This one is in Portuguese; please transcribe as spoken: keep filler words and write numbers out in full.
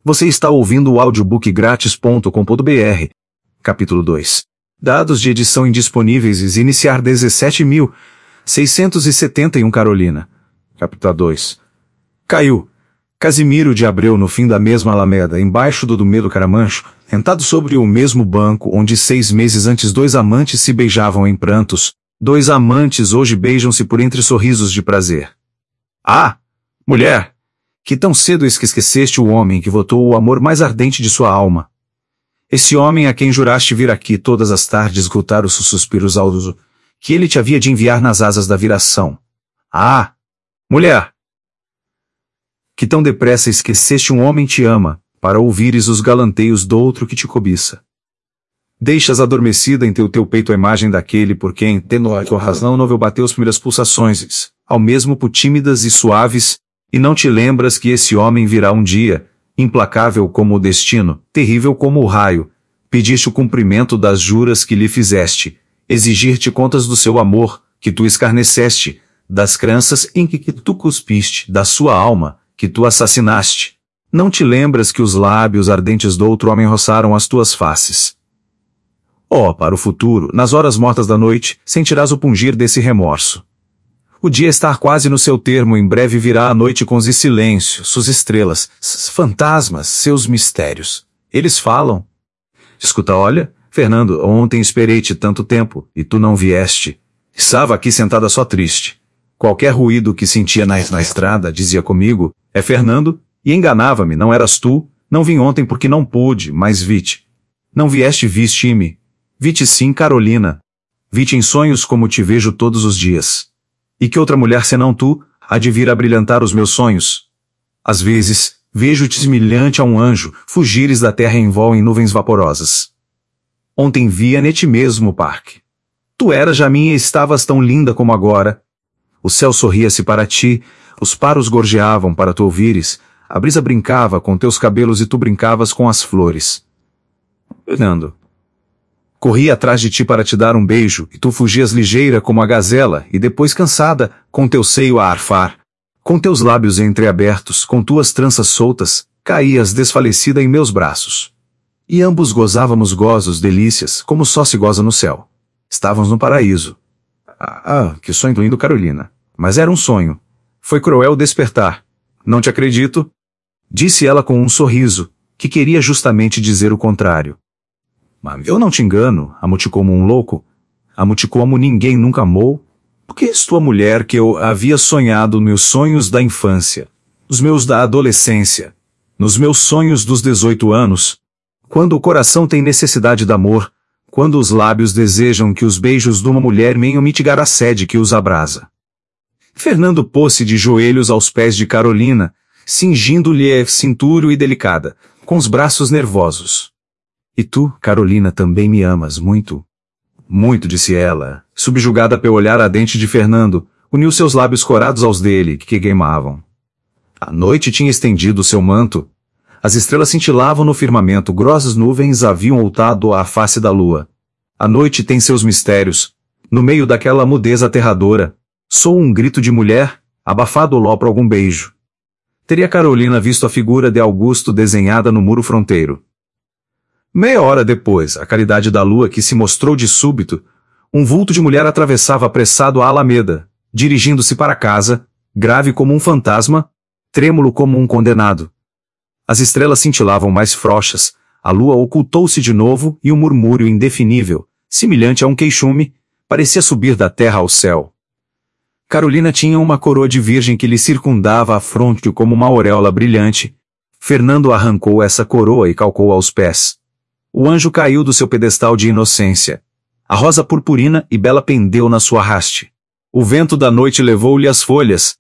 Você está ouvindo o audiobook grátis ponto com ponto br. Capítulo dois. Dados de edição indisponíveis. Iniciar dezessete mil seiscentos e setenta e um Carolina. Capítulo dois. Caiu. Casimiro de Abreu no fim da mesma alameda, embaixo do Dumedo Caramancho, sentado sobre o mesmo banco onde seis meses antes dois amantes se beijavam em prantos, dois amantes hoje beijam-se por entre sorrisos de prazer. Ah! Mulher! Que tão cedo esqueceste o homem que votou o amor mais ardente de sua alma. Esse homem a quem juraste vir aqui todas as tardes escutar os suspiros aldos, que ele te havia de enviar nas asas da viração. Ah! Mulher! Que tão depressa esqueceste um homem te ama, para ouvires os galanteios do outro que te cobiça. Deixas adormecida em teu teu peito a imagem daquele por quem, tendo a tua razão novel bateu as primeiras pulsações, ao mesmo por tímidas e suaves, e não te lembras que esse homem virá um dia, implacável como o destino, terrível como o raio, pediste o cumprimento das juras que lhe fizeste, exigir-te contas do seu amor, que tu escarneceste, das crenças em que, que tu cuspiste, da sua alma, que tu assassinaste. Não te lembras que os lábios ardentes do outro homem roçaram as tuas faces. Oh, para o futuro, nas horas mortas da noite, sentirás o pungir desse remorso. O dia está quase no seu termo, em breve virá a noite com os silêncios, suas estrelas, seus fantasmas, seus mistérios. Eles falam. Escuta, olha, Fernando, ontem esperei-te tanto tempo, e tu não vieste. Estava aqui sentada só triste. Qualquer ruído que sentia na, na estrada, dizia comigo, é Fernando, e enganava-me, não eras tu, não vim ontem porque não pude, mas vi-te. Não vieste, viste-me. Vi-te sim, Carolina. Vi-te em sonhos como te vejo todos os dias. E que outra mulher senão tu, há de vir a brilhantar os meus sonhos? Às vezes, vejo-te semelhante a um anjo, fugires da terra em voo em nuvens vaporosas. Ontem via nete mesmo parque. Tu eras já minha e estavas tão linda como agora. O céu sorria-se para ti, os paros gorjeavam para tu ouvires, a brisa brincava com teus cabelos e tu brincavas com as flores. Fernando. Corri atrás de ti para te dar um beijo, e tu fugias ligeira como a gazela, e depois cansada, com teu seio a arfar, com teus lábios entreabertos, com tuas tranças soltas, caías desfalecida em meus braços. E ambos gozávamos gozos, delícias, como só se goza no céu. Estávamos no paraíso. Ah, ah, que sonho lindo, Carolina. Mas era um sonho. Foi cruel despertar. Não te acredito? Disse ela com um sorriso, que queria justamente dizer o contrário. Mas eu não te engano, amo-te como um louco. Amo-te como ninguém nunca amou. Porque és tua mulher que eu havia sonhado nos meus sonhos da infância, nos meus da adolescência, nos meus sonhos dos dezoito anos. Quando o coração tem necessidade de amor, quando os lábios desejam que os beijos de uma mulher venham mitigar a sede que os abrasa. Fernando pôs-se de joelhos aos pés de Carolina, cingindo-lhe a cintura e delicada, com os braços nervosos. E tu, Carolina, também me amas muito? Muito, disse ela, subjugada pelo olhar ardente de Fernando, uniu seus lábios corados aos dele, que queimavam. A noite tinha estendido seu manto. As estrelas cintilavam no firmamento, grossas nuvens haviam voltado à face da lua. A noite tem seus mistérios. No meio daquela mudez aterradora, soa um grito de mulher, abafado ló por algum beijo. Teria Carolina visto a figura de Augusto desenhada no muro fronteiro. Meia hora depois, a claridade da lua que se mostrou de súbito, um vulto de mulher atravessava apressado a alameda, dirigindo-se para casa, grave como um fantasma, trêmulo como um condenado. As estrelas cintilavam mais frouxas, a lua ocultou-se de novo e um murmúrio indefinível, semelhante a um queixume, parecia subir da terra ao céu. Carolina tinha uma coroa de virgem que lhe circundava a fronte como uma auréola brilhante. Fernando arrancou essa coroa e calcou aos pés. O anjo caiu do seu pedestal de inocência. A rosa purpurina e bela pendeu na sua haste. O vento da noite levou-lhe as folhas,